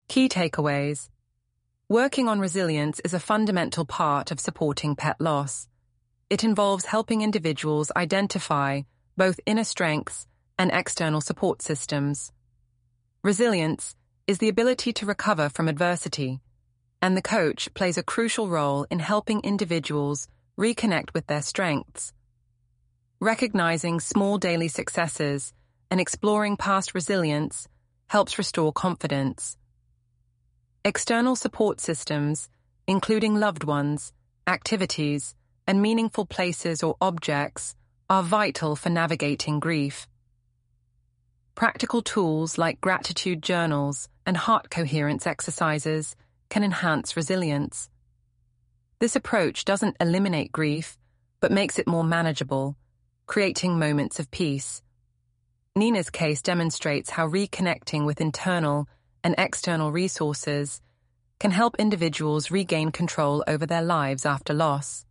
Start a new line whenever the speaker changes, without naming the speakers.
Key takeaways. Working on resilience is a fundamental part of supporting pet loss. It involves helping individuals identify both inner strengths and external support systems. Resilience is the ability to recover from adversity, and the coach plays a crucial role in helping individuals reconnect with their strengths. Recognizing small daily successes and exploring past resilience helps restore confidence. External support systems, including loved ones, activities, and meaningful places or objects, are vital for navigating grief. Practical tools like gratitude journals and heart coherence exercises can enhance resilience. This approach doesn't eliminate grief, but makes it more manageable, creating moments of peace. Nina's case demonstrates how reconnecting with internal and external resources can help individuals regain control over their lives after loss.